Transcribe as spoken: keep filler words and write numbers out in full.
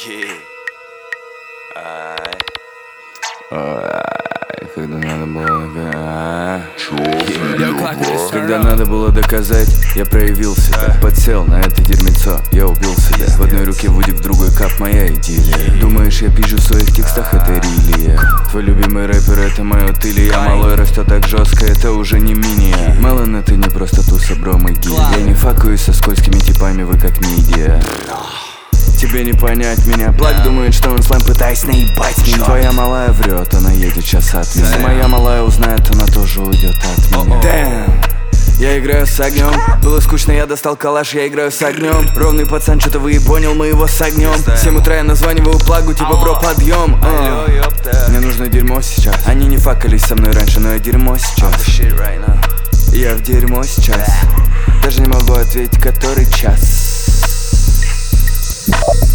Yeah. Ай. Ай, когда надо было доказать, Yeah. когда надо было доказать, я проявил себя. Подсел на это дерьмецо, я убил себя. В одной руке вудик, в другой кап, моя идиллия. Думаешь, я пишу в своих текстах, это рилия. Твой любимый рэпер, это мое тыли. Я малой растет так жестко, это уже не миния. Мелон, это не просто туса, бро, могиль. Я не факаюсь со скользкими типами, вы как мидия. Тебе не понять меня. Плак думает, что он слэм, пытаясь наебать меня. Твоя малая врет, она едет час от меня. Если моя малая узнает, она тоже уйдет от меня. Damn. Я играю с огнем. Было скучно, я достал калаш, я играю с огнем. Ровный пацан, что-то вы и понял, мы его согнем. В семь утра я названиваю плагу, типа бро, подъем. uh. Мне нужно дерьмо сейчас. Они не факались со мной раньше, но я дерьмо сейчас. Я в дерьмо сейчас. Даже не могу ответить, который час.